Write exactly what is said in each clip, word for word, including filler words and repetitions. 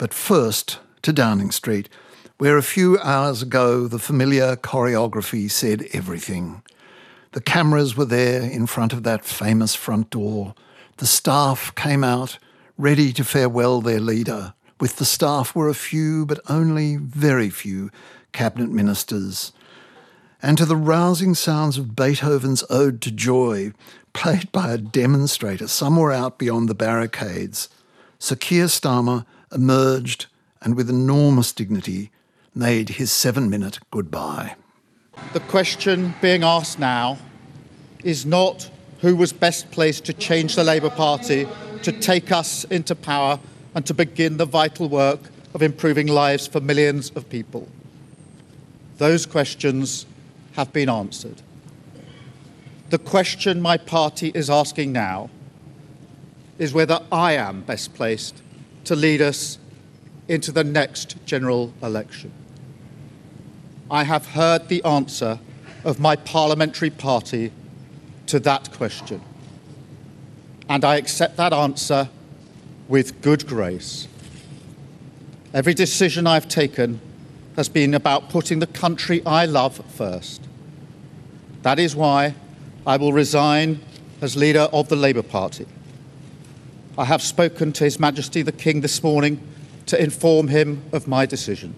But first to Downing Street, where a few hours ago the familiar choreography said everything. The cameras were there in front of that famous front door. The staff came out, ready to farewell their leader. With the staff were a few, but only very few, cabinet ministers. And to the rousing sounds of Beethoven's Ode to Joy, played by a demonstrator somewhere out beyond the barricades, Sir Keir Starmer emerged and with enormous dignity made his seven-minute goodbye. The question being asked now is not who was best placed to change the Labour Party, to take us into power and to begin the vital work of improving lives for millions of people. Those questions have been answered. The question my party is asking now is whether I am best placed to lead us into the next general election. I have heard the answer of my parliamentary party to that question, and I accept that answer with good grace. Every decision I've taken has been about putting the country I love first. That is why I will resign as leader of the Labour Party. I have spoken to His Majesty the King this morning to inform him of my decision.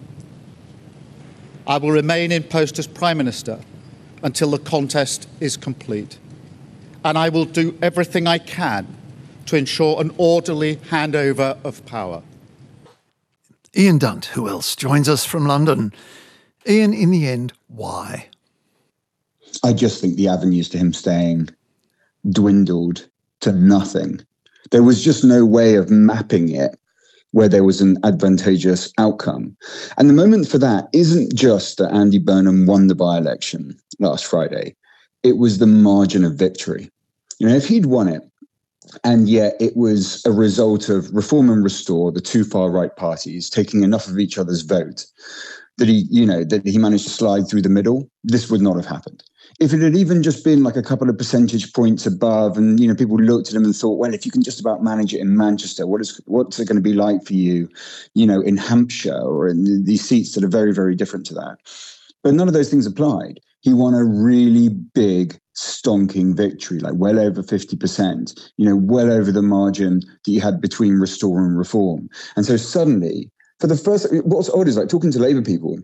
I will remain in post as Prime Minister until the contest is complete, and I will do everything I can to ensure an orderly handover of power. Ian Dunt, who else, joins us from London. Ian, in the end, why? I just think the avenues to him staying dwindled to nothing. There was just no way of mapping it where there was an advantageous outcome. And the moment for that isn't just that Andy Burnham won the by-election last Friday. It was the margin of victory. You know, if he'd won it, and yet it was a result of Reform and Restore, the two far-right parties, taking enough of each other's vote that he, you know, that he managed to slide through the middle, this would not have happened. If it had even just been like a couple of percentage points above and, you know, people looked at him and thought, well, if you can just about manage it in Manchester, what is, what's it going to be like for you, you know, in Hampshire or in these seats that are very, very different to that? But none of those things applied. He won a really big, stonking victory, like well over fifty percent, you know, well over the margin that you had between Restore and Reform. And so suddenly, for the first, what's odd is like talking to Labour people,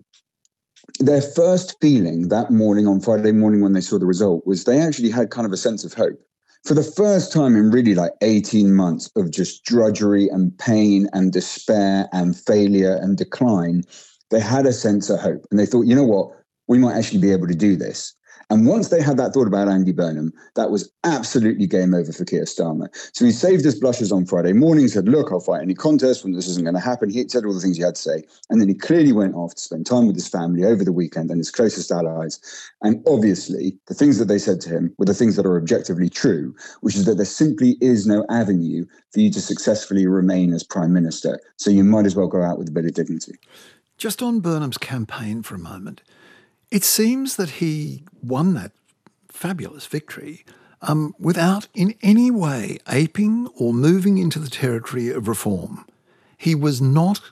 their first feeling that morning on Friday morning when they saw the result was they actually had kind of a sense of hope. For the first time in really like eighteen months of just drudgery and pain and despair and failure and decline, they had a sense of hope. And they thought, you know what, we might actually be able to do this. And once they had that thought about Andy Burnham, that was absolutely game over for Keir Starmer. So he saved his blushes on Friday morning, said, look, I'll fight any contest when this isn't going to happen. He said all the things he had to say. And then he clearly went off to spend time with his family over the weekend and his closest allies. And obviously, the things that they said to him were the things that are objectively true, which is that there simply is no avenue for you to successfully remain as Prime Minister. So you might as well go out with a bit of dignity. Just on Burnham's campaign for a moment, it seems that he won that fabulous victory um, without in any way aping or moving into the territory of reform. He was not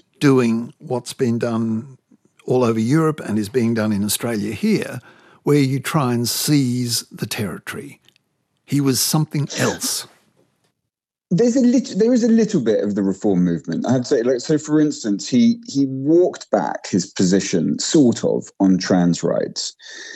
doing what's been done all over Europe and is being done in Australia here, where you try and seize the territory. He was something else. There's a little, there is a little bit of the reform movement. I have to say, like, so for instance, he he walked back his position, sort of, on trans rights.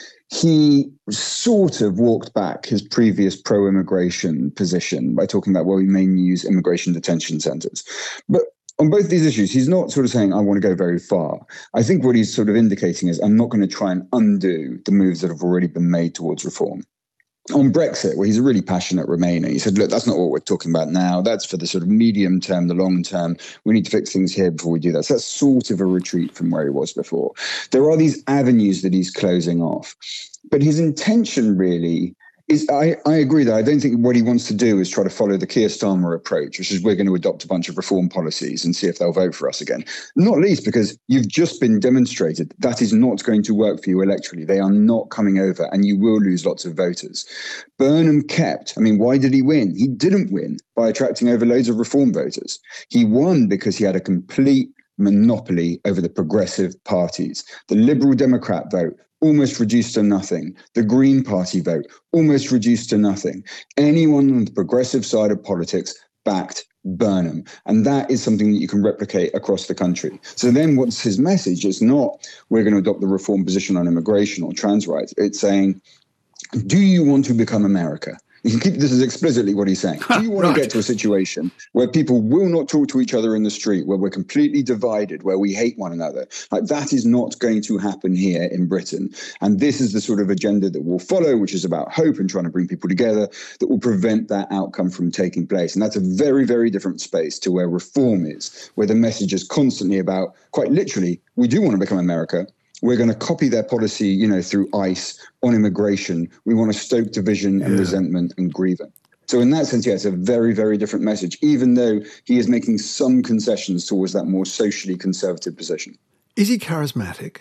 He sort of walked back his previous pro-immigration position by talking about, well, we may use immigration detention centres. But on both these issues, he's not sort of saying, I want to go very far. I think what he's sort of indicating is, I'm not going to try and undo the moves that have already been made towards reform. On Brexit, where he's a really passionate Remainer, he said, look, that's not what we're talking about now. That's for the sort of medium term, the long term. We need to fix things here before we do that. So that's sort of a retreat from where he was before. There are these avenues that he's closing off. But his intention really Is I, I agree that I don't think what he wants to do is try to follow the Keir Starmer approach, which is we're going to adopt a bunch of reform policies and see if they'll vote for us again. Not least because you've just been demonstrated that is not going to work for you electorally. They are not coming over and you will lose lots of voters. Burnham kept, I mean, why did he win? He didn't win by attracting over loads of reform voters. He won because he had a complete monopoly over the progressive parties. The Liberal Democrat vote almost reduced to nothing. The Green Party vote almost reduced to nothing. Anyone on the progressive side of politics backed Burnham. And that is something that you can replicate across the country. So then what's his message? It's not we're going to adopt the reform position on immigration or trans rights. It's saying, do you want to become America? You can keep this as explicitly what he's saying. Do you want right. to get to a situation where people will not talk to each other in the street, where we're completely divided, where we hate one another? Like, that is not going to happen here in Britain. And this is the sort of agenda that will follow, which is about hope and trying to bring people together, that will prevent that outcome from taking place. And that's a very, very different space to where reform is, where the message is constantly about, quite literally, we do want to become America. We're going to copy their policy, you know, through ICE on immigration. We want to stoke division and yeah. resentment and grievance. So in that sense, yeah, it's a very, very different message, even though he is making some concessions towards that more socially conservative position. Is he charismatic?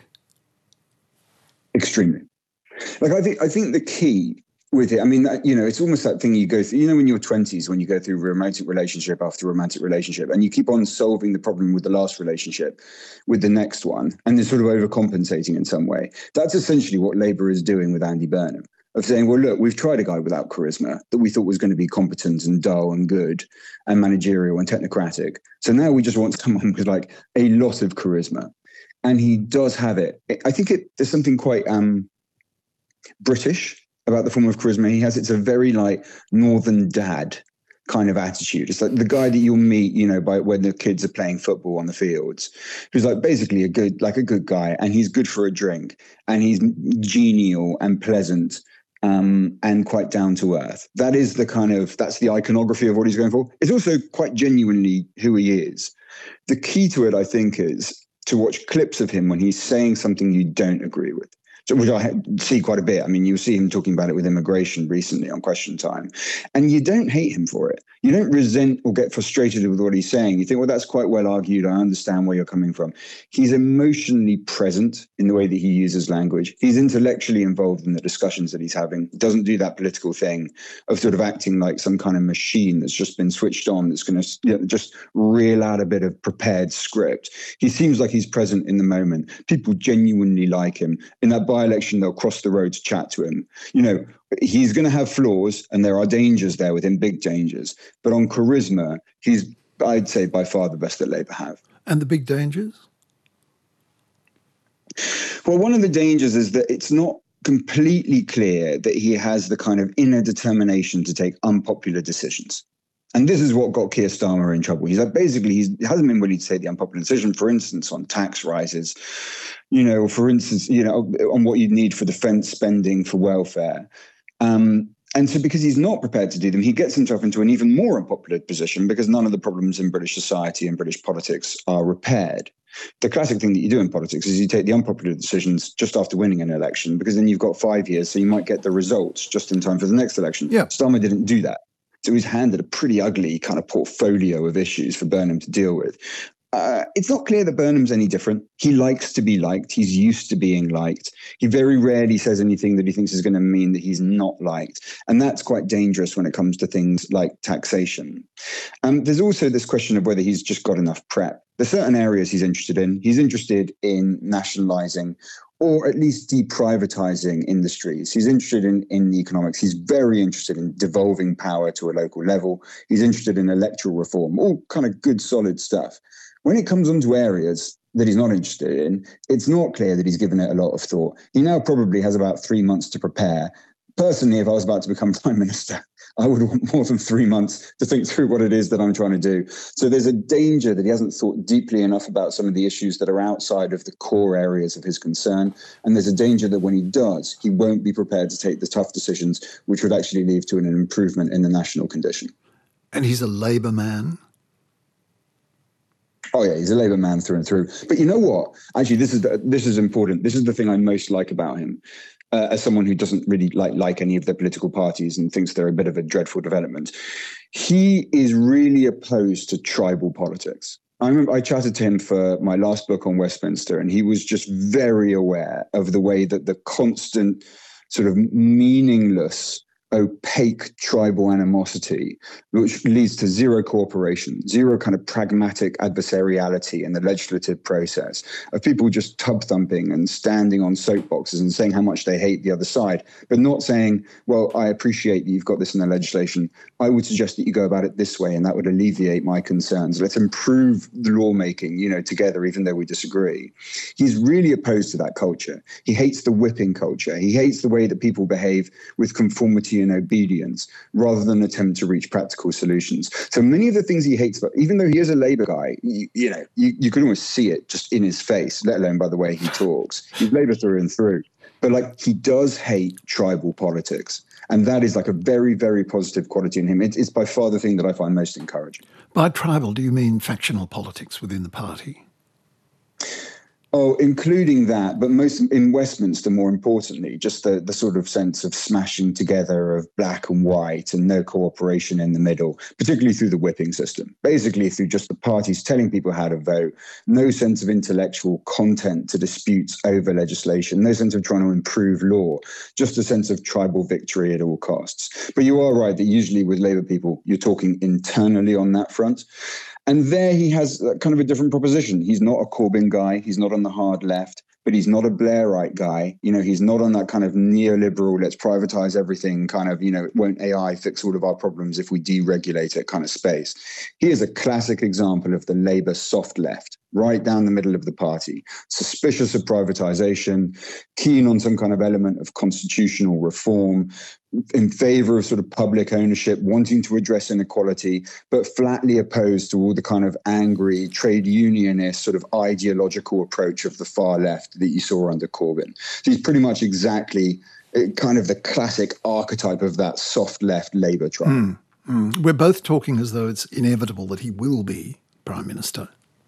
Extremely. Like, I think, I think the key with it, I mean, you know, it's almost that thing you go through, you know, in your twenties, when you go through romantic relationship after romantic relationship, and you keep on solving the problem with the last relationship with the next one, and they're sort of overcompensating in some way. That's essentially what Labour is doing with Andy Burnham, of saying, well, look, we've tried a guy without charisma that we thought was going to be competent and dull and good and managerial and technocratic. So now we just want someone with like a lot of charisma. And he does have it. I think it, there's something quite um, British about the form of charisma he has. It's a very like northern dad kind of attitude. It's like the guy that you'll meet, you know, by when the kids are playing football on the fields, who's like basically a good, like a good guy, and he's good for a drink, and he's genial and pleasant um, and quite down to earth. That is the kind of, that's the iconography of what he's going for. It's also quite genuinely who he is. The key to it, I think, is to watch clips of him when he's saying something you don't agree with. So, which I see quite a bit. I mean, you see him talking about it with immigration recently on Question Time. And you don't hate him for it. You don't resent or get frustrated with what he's saying. You think, well, that's quite well argued. I understand where you're coming from. He's emotionally present in the way that he uses language. He's intellectually involved in the discussions that he's having. He doesn't do that political thing of sort of acting like some kind of machine that's just been switched on, that's going to, you know, just reel out a bit of prepared script. He seems like he's present in the moment. People genuinely like him. In that by-election, they'll cross the road to chat to him. You know, he's going to have flaws, and there are dangers there with him, big dangers. But on charisma, he's, I'd say, by far the best that Labour have. And the big dangers? Well, one of the dangers is that it's not completely clear that he has the kind of inner determination to take unpopular decisions. And this is what got Keir Starmer in trouble. He's like, basically, he's, he hasn't been willing to take the unpopular decision, for instance, on tax rises, you know, for instance, you know, on what you'd need for defence spending, for welfare. Um, and so because he's not prepared to do them, he gets himself into an even more unpopular position because none of the problems in British society and British politics are repaired. The classic thing that you do in politics is you take the unpopular decisions just after winning an election, because then you've got five years, so you might get the results just in time for the next election. Yeah. Starmer didn't do that. So he's handed a pretty ugly kind of portfolio of issues for Burnham to deal with. Uh, it's not clear that Burnham's any different. He likes to be liked. He's used to being liked. He very rarely says anything that he thinks is going to mean that he's not liked. And that's quite dangerous when it comes to things like taxation. Um, there's also this question of whether he's just got enough prep. There's certain areas he's interested in. He's interested in nationalising or at least deprivatizing industries. He's interested in, in economics. He's very interested in devolving power to a local level. He's interested in electoral reform, all kind of good, solid stuff. When it comes onto areas that he's not interested in, it's not clear that he's given it a lot of thought. He now probably has about three months to prepare. Personally, if I was about to become prime minister, I would want more than three months to think through what it is that I'm trying to do. So there's a danger that he hasn't thought deeply enough about some of the issues that are outside of the core areas of his concern. And there's a danger that when he does, he won't be prepared to take the tough decisions, which would actually lead to an improvement in the national condition. And he's a Labour man. Oh, yeah, he's a Labour man through and through. But you know what? Actually, this is the, this is important. This is the thing I most like about him. uh, as someone who doesn't really like, like any of the political parties and thinks they're a bit of a dreadful development, he is really opposed to tribal politics. I remember I chatted to him for my last book on Westminster, and he was just very aware of the way that the constant sort of meaningless, opaque tribal animosity, which leads to zero cooperation, zero kind of pragmatic adversariality in the legislative process, of people just tub thumping and standing on soapboxes and saying how much they hate the other side, but not saying, well, I appreciate that you've got this in the legislation. I would suggest that you go about it this way, and that would alleviate my concerns. Let's improve the lawmaking, you know, together, even though we disagree. He's really opposed to that culture. He hates the whipping culture. He hates the way that people behave with conformity and obedience rather than attempt to reach practical solutions. So many of the things he hates, even though he is a Labour guy, you, you know, you, you can almost see it just in his face, let alone by the way he talks. He's Labour through and through. But like, he does hate tribal politics. And that is like a very, very positive quality in him. It, it's by far the thing that I find most encouraging. By tribal, do you mean factional politics within the party? Oh, including that, but most in Westminster, more importantly, just the, the sort of sense of smashing together of black and white and no cooperation in the middle, particularly through the whipping system, basically through just the parties telling people how to vote, no sense of intellectual content to disputes over legislation, no sense of trying to improve law, just a sense of tribal victory at all costs. But you are right that usually with Labour people, you're talking internally on that front. And there he has kind of a different proposition. He's not a Corbyn guy. He's not on the hard left, but he's not a Blairite guy. You know, he's not on that kind of neoliberal, let's privatize everything kind of, you know, won't A I fix all of our problems if we deregulate it kind of space. He is a classic example of the Labour soft left, right down the middle of the party, suspicious of privatization, keen on some kind of element of constitutional reform, in favor of sort of public ownership, wanting to address inequality, but flatly opposed to all the kind of angry trade unionist sort of ideological approach of the far left that you saw under Corbyn. So he's pretty much exactly kind of the classic archetype of that soft left Labour tribe. Mm, mm. We're both talking as though it's inevitable that he will be Prime Minister.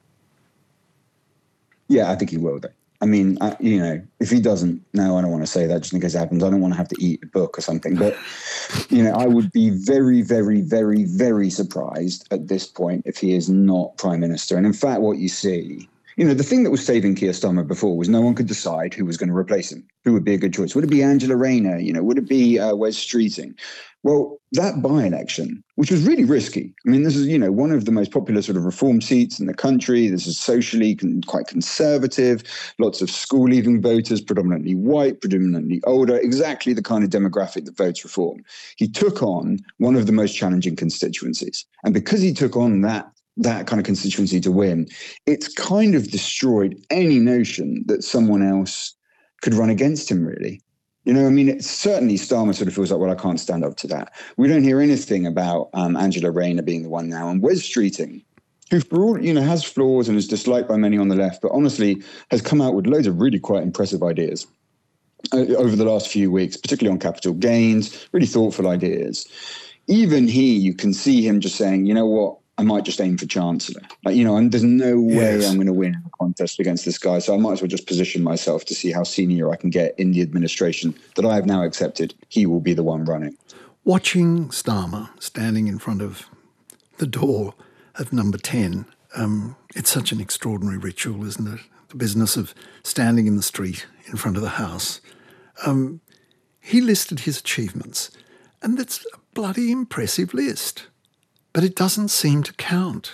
Yeah, I think he will, though. I mean, I, you know, if he doesn't, no, I don't want to say that just in case it happens. I don't want to have to eat a book or something. But, you know, I would be very, very, very, very surprised at this point if he is not Prime Minister. And in fact, what you see, you know, the thing that was saving Keir Starmer before was no one could decide who was going to replace him, who would be a good choice. Would it be Angela Rayner? You know, would it be uh, Wes Streeting? Well, that by-election, which was really risky. I mean, this is, you know, one of the most popular sort of reform seats in the country. This is socially con- quite conservative, lots of school-leaving voters, predominantly white, predominantly older, exactly the kind of demographic that votes reform. He took on one of the most challenging constituencies. And because he took on that that kind of constituency to win, it's kind of destroyed any notion that someone else could run against him, really. You know, I mean, it's certainly Starmer sort of feels like, well, I can't stand up to that. We don't hear anything about um, Angela Rayner being the one now. And Wes Streeting, who, for all, you know, has flaws and is disliked by many on the left, but honestly has come out with loads of really quite impressive ideas uh, over the last few weeks, particularly on capital gains, really thoughtful ideas. Even he, you can see him just saying, you know what, I might just aim for Chancellor. Like, you know, and there's no way yes. I'm going to win a contest against this guy. So I might as well just position myself to see how senior I can get in the administration that I have now accepted. He will be the one running. Watching Starmer standing in front of the door of number ten, um, it's such an extraordinary ritual, isn't it? The business of standing in the street in front of the house. Um, he listed his achievements, and that's a bloody impressive list. But it doesn't seem to count.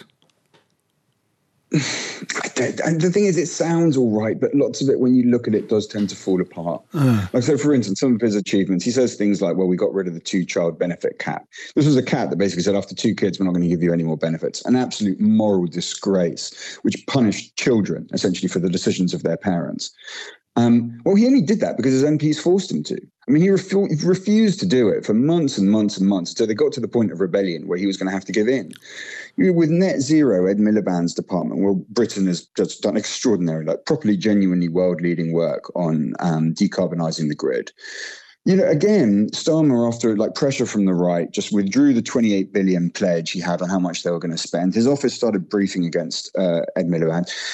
And the thing is, it sounds all right, but lots of it, when you look at it, does tend to fall apart. Uh. Like, so, for instance, some of his achievements, he says things like, well, we got rid of the two-child benefit cap. This was a cap that basically said, after two kids, we're not going to give you any more benefits. An absolute moral disgrace, which punished children, essentially, for the decisions of their parents. Um, well, he only did that because his M Ps forced him to. I mean, he, refu- he refused to do it for months and months and months until they got to the point of rebellion where he was going to have to give in. You know, with Net Zero, Ed Miliband's department, well, Britain has just done extraordinary, like properly, genuinely world-leading work on um, decarbonising the grid. You know, again, Starmer, after like pressure from the right, just withdrew the twenty-eight billion pledge he had on how much they were going to spend. His office started briefing against uh, Ed Miliband.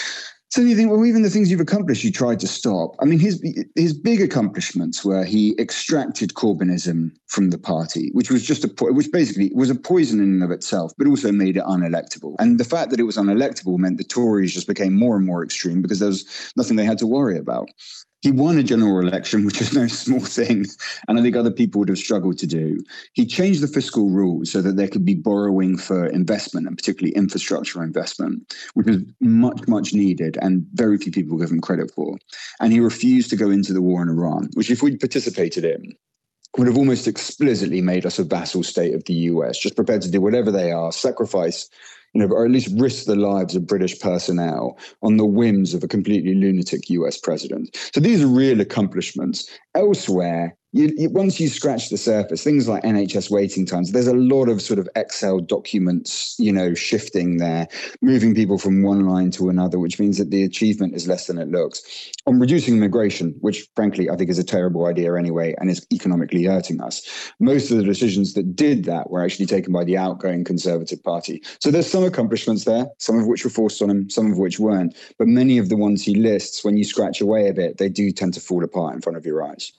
So you think, well, even the things you've accomplished, you tried to stop. I mean, his his big accomplishments were he extracted Corbynism from the party, which was just a which basically was a poison in and of itself, but also made it unelectable. And the fact that it was unelectable meant the Tories just became more and more extreme because there was nothing they had to worry about. He won a general election, which is no small thing, and I think other people would have struggled to do. He changed the fiscal rules so that there could be borrowing for investment, and particularly infrastructure investment, which was much, much needed and very few people give him credit for. And he refused to go into the war in Iran, which if we'd participated in, would have almost explicitly made us a vassal state of the U S, just prepared to do whatever they are, sacrifice, you know, or at least risk the lives of British personnel on the whims of a completely lunatic U S president. So these are real accomplishments. Elsewhere, you, you, once you scratch the surface, things like N H S waiting times, there's a lot of sort of Excel documents, you know, shifting there, moving people from one line to another, which means that the achievement is less than it looks. On reducing immigration, which frankly I think is a terrible idea anyway and is economically hurting us, most of the decisions that did that were actually taken by the outgoing Conservative Party. So there's some accomplishments there, some of which were forced on him, some of which weren't. But many of the ones he lists, when you scratch away a bit, they do tend to fall apart in front of your eyes.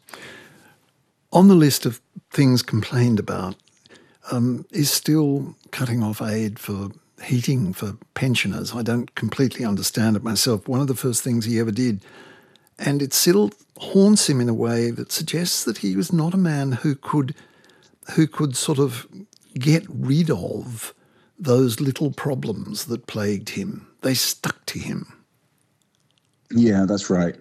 On the list of things complained about um, is still cutting off aid for heating for pensioners. I don't completely understand it myself. One of the first things he ever did, and it still haunts him in a way that suggests that he was not a man who could, who could sort of get rid of those little problems that plagued him. They stuck to him. Yeah, that's right.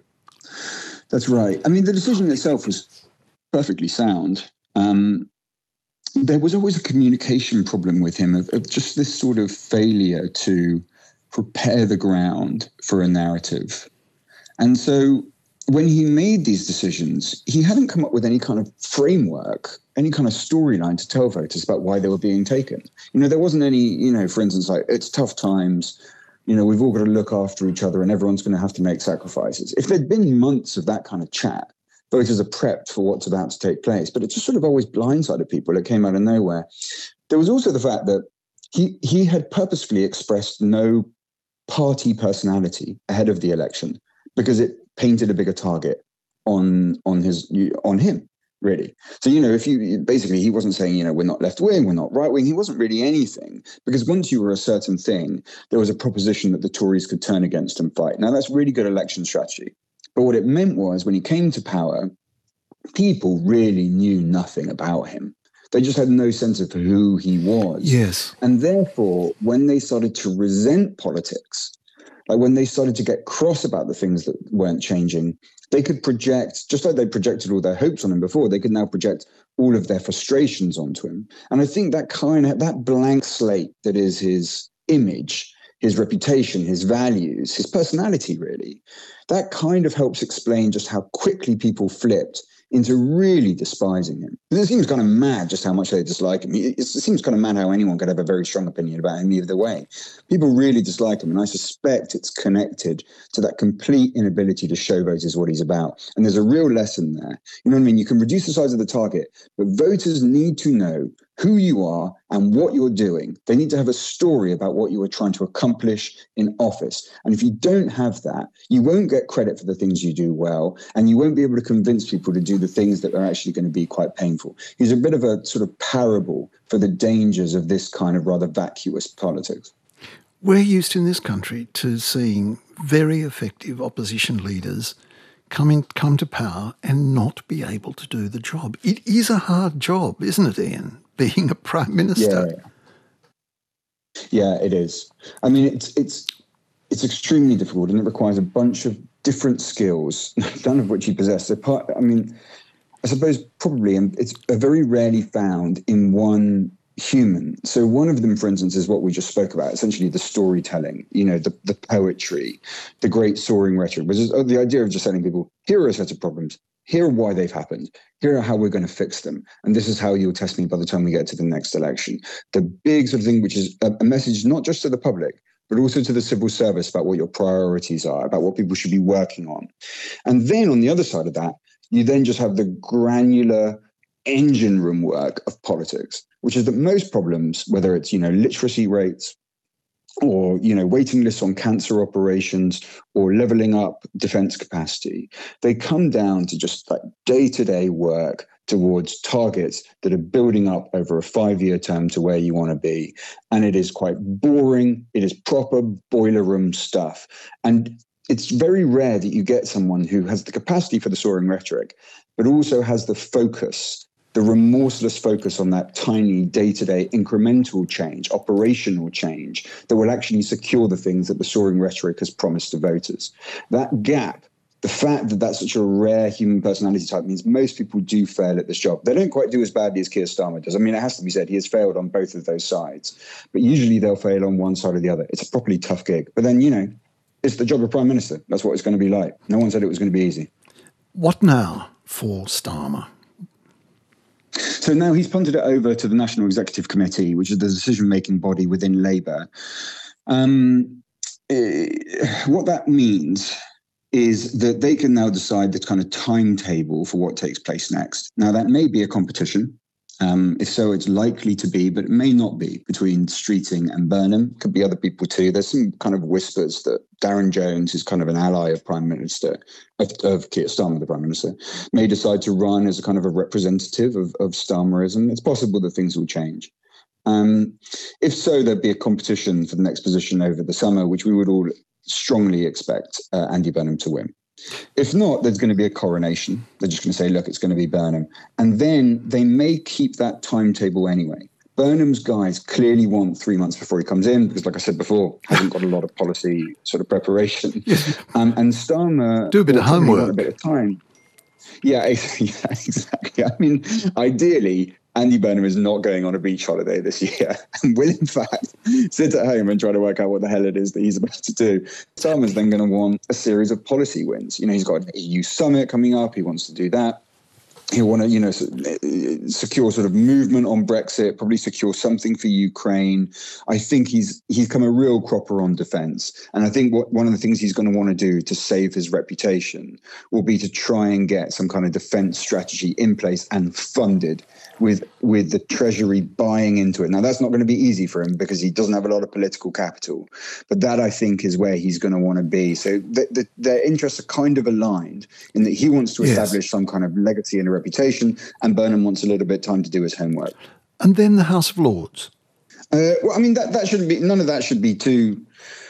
That's right. I mean, the decision itself was perfectly sound. Um, there was always a communication problem with him of, of just this sort of failure to prepare the ground for a narrative. And so when he made these decisions, he hadn't come up with any kind of framework, any kind of storyline to tell voters about why they were being taken. You know, there wasn't any, you know, for instance, like, it's tough times, you know, we've all got to look after each other and everyone's going to have to make sacrifices. If there'd been months of that kind of chat, voters are prepped for what's about to take place, but it just sort of always blindsided people. It came out of nowhere. There was also the fact that he he had purposefully expressed no party personality ahead of the election because it painted a bigger target on on his on him, really. So, you know, if you basically, he wasn't saying, you know, we're not left wing, we're not right wing. He wasn't really anything, because once you were a certain thing, there was a proposition that the Tories could turn against and fight. Now, that's really good election strategy. But what it meant was when he came to power, people really knew nothing about him. They just had no sense of who he was. Yes. And therefore, when they started to resent politics, like when they started to get cross about the things that weren't changing, they could project, just like they projected all their hopes on him before, they could now project all of their frustrations onto him. And I think that kind of, that blank slate that is his image, his reputation, his values, his personality, really, that kind of helps explain just how quickly people flipped into really despising him. It seems kind of mad just how much they dislike him. It seems kind of mad how anyone could have a very strong opinion about him either way. People really dislike him, and I suspect it's connected to that complete inability to show voters what he's about. And there's a real lesson there. You know what I mean? You can reduce the size of the target, but voters need to know who you are and what you're doing. They need to have a story about what you are trying to accomplish in office. And if you don't have that, you won't get credit for the things you do well, and you won't be able to convince people to do the things that are actually going to be quite painful. He's a bit of a sort of parable for the dangers of this kind of rather vacuous politics. We're used in this country to seeing very effective opposition leaders come in, come to power and not be able to do the job. It is a hard job, isn't it, Ian, being a prime minister? Yeah, yeah, it is. I mean, it's it's it's extremely difficult, and it requires a bunch of different skills, none of which he possessed. Apart, I mean, I suppose probably it's very rarely found in one human. So one of them, for instance, is what we just spoke about, essentially the storytelling, you know, the, the poetry, the great soaring rhetoric, which is the idea of just telling people, here are a set of problems, here are why they've happened, here are how we're going to fix them, and this is how you'll test me by the time we get to the next election. The big sort of thing, which is a, a message not just to the public, but also to the civil service about what your priorities are, about what people should be working on. And then on the other side of that, you then just have the granular engine room work of politics, which is that most problems, whether it's, you know, literacy rates or, you know, waiting lists on cancer operations, or leveling up defense capacity. They come down to just like day-to-day work towards targets that are building up over a five-year term to where you want to be. And it is quite boring. It is proper boiler room stuff. And it's very rare that you get someone who has the capacity for the soaring rhetoric, but also has the focus, the remorseless focus on that tiny day-to-day incremental change, operational change that will actually secure the things that the soaring rhetoric has promised to voters. That gap, the fact that that's such a rare human personality type, means most people do fail at this job. They don't quite do as badly as Keir Starmer does. I mean, it has to be said, he has failed on both of those sides, but usually they'll fail on one side or the other. It's a properly tough gig. But then, you know, it's the job of Prime Minister. That's what it's going to be like. No one said it was going to be easy. What now for Starmer? So now he's punted it over to the National Executive Committee, which is the decision-making body within Labour. Um, eh, what that means is that they can now decide the kind of timetable for what takes place next. Now, that may be a competition. Um, if so, it's likely to be, but it may not be, between Streeting and Burnham. Could be other people too. There's some kind of whispers that Darren Jones, who's kind of an ally of Prime Minister, of, of Keir Starmer, the Prime Minister, may decide to run as a kind of a representative of, of Starmerism. It's possible that things will change. Um, if so, there'd be a competition for the next position over the summer, which we would all strongly expect uh, Andy Burnham to win. If not, there's going to be a coronation. They're just going to say, look, it's going to be Burnham. And then they may keep that timetable anyway. Burnham's guys clearly want three months before he comes in, because, like I said before, hasn't got a lot of policy sort of preparation. Um, and Starmer... Do a bit of homework. A bit of time. Yeah, yeah, exactly. I mean, ideally, Andy Burnham is not going on a beach holiday this year and will, in fact, sit at home and try to work out what the hell it is that he's about to do. Starmer's then going to want a series of policy wins. You know, he's got an E U summit coming up. He wants to do that. He'll want to, you know, secure sort of movement on Brexit, probably secure something for Ukraine. I think he's he's come a real cropper on defence. And I think what one of the things he's going to want to do to save his reputation will be to try and get some kind of defence strategy in place and funded, with with the Treasury buying into it. Now, that's not going to be easy for him because he doesn't have a lot of political capital. But that, I think, is where he's going to want to be. So the, the, their interests are kind of aligned in that he wants to establish yes. some kind of legacy and a reputation, and Burnham wants a little bit of time to do his homework. And then the House of Lords. Uh, well, I mean, that, that shouldn't be, none of that should be too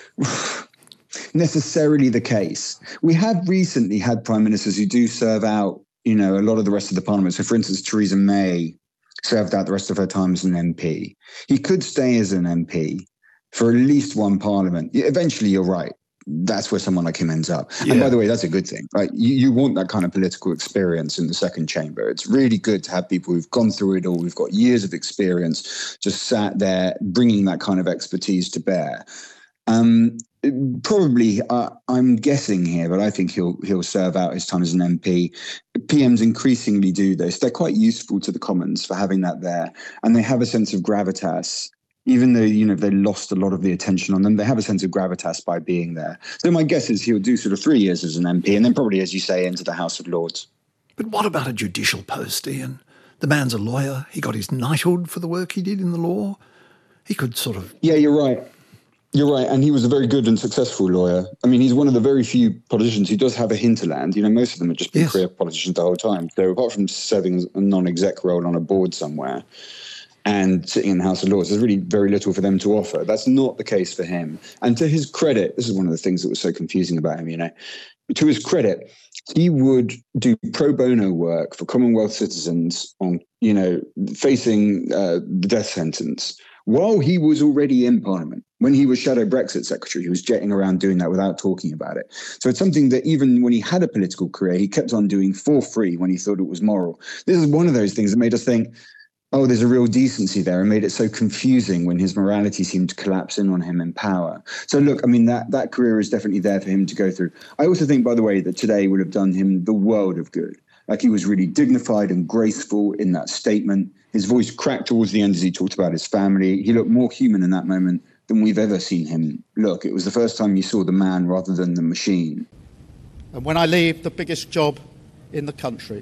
necessarily the case. We have recently had prime ministers who do serve out, you know, a lot of the rest of the parliament. So, for instance, Theresa May served out the rest of her time as an M P. He could stay as an M P for at least one parliament. Eventually, you're right. That's where someone like him ends up. Yeah. And by the way, that's a good thing, right? You, you want that kind of political experience in the second chamber. It's really good to have people who've gone through it all, who've got years of experience, just sat there bringing that kind of expertise to bear. Um, probably, uh, I'm guessing here, but I think he'll he'll serve out his time as an M P. P Ms increasingly do this. They're quite useful to the Commons for having that there, and they have a sense of gravitas. Even though, you know, they lost a lot of the attention on them, they have a sense of gravitas by being there. So my guess is he'll do sort of three years as an M P and then probably, as you say, into the House of Lords. But what about a judicial post, Ian? The man's a lawyer. He got his knighthood for the work he did in the law. He could sort of... Yeah, you're right. You're right. And he was a very good and successful lawyer. I mean, he's one of the very few politicians who does have a hinterland. You know, most of them have just been yes. career politicians the whole time. So apart from serving a non-exec role on a board somewhere and sitting in the House of Lords, there's really very little for them to offer. That's not the case for him. And to his credit, this is one of the things that was so confusing about him, you know, to his credit, he would do pro bono work for Commonwealth citizens on, you know, facing uh, the death sentence while he was already in Parliament. When he was Shadow Brexit Secretary, he was jetting around doing that without talking about it. So it's something that even when he had a political career, he kept on doing for free when he thought it was moral. This is one of those things that made us think, oh, there's a real decency there, and made it so confusing when his morality seemed to collapse in on him in power. So look, I mean, that, that career is definitely there for him to go through. I also think, by the way, that today would have done him the world of good. Like, he was really dignified and graceful in that statement. His voice cracked towards the end as he talked about his family. He looked more human in that moment than we've ever seen him look. It was the first time you saw the man rather than the machine. And when I leave the biggest job in the country,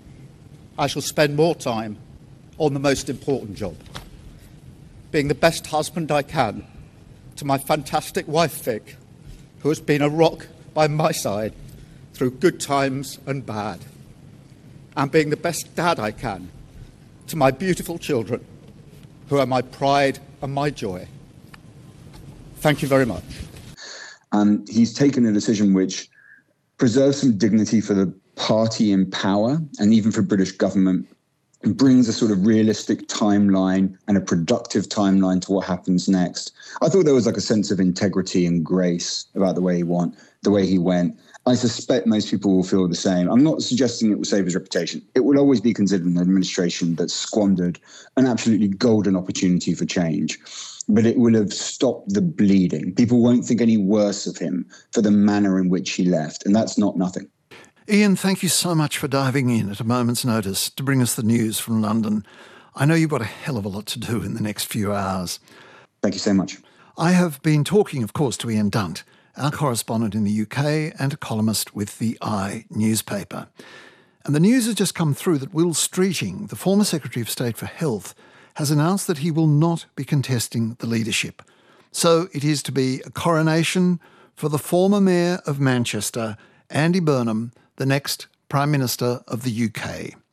I shall spend more time on the most important job, being the best husband I can to my fantastic wife, Vic, who has been a rock by my side through good times and bad, and being the best dad I can to my beautiful children, who are my pride and my joy. Thank you very much. Um, he's taken a decision which preserves some dignity for the party in power and even for British government, and brings a sort of realistic timeline and a productive timeline to what happens next. I thought there was like a sense of integrity and grace about the way he went, the way he went. I suspect most people will feel the same. I'm not suggesting it will save his reputation. It will always be considered an administration that squandered an absolutely golden opportunity for change. But it will have stopped the bleeding. People won't think any worse of him for the manner in which he left, and that's not nothing. Ian, thank you so much for diving in at a moment's notice to bring us the news from London. I know you've got a hell of a lot to do in the next few hours. Thank you so much. I have been talking, of course, to Ian Dunt, our correspondent in the U K and a columnist with the I newspaper. And the news has just come through that Will Streeting, the former Secretary of State for Health, has announced that he will not be contesting the leadership. So it is to be a coronation for the former Mayor of Manchester, Andy Burnham, the next Prime Minister of the U K.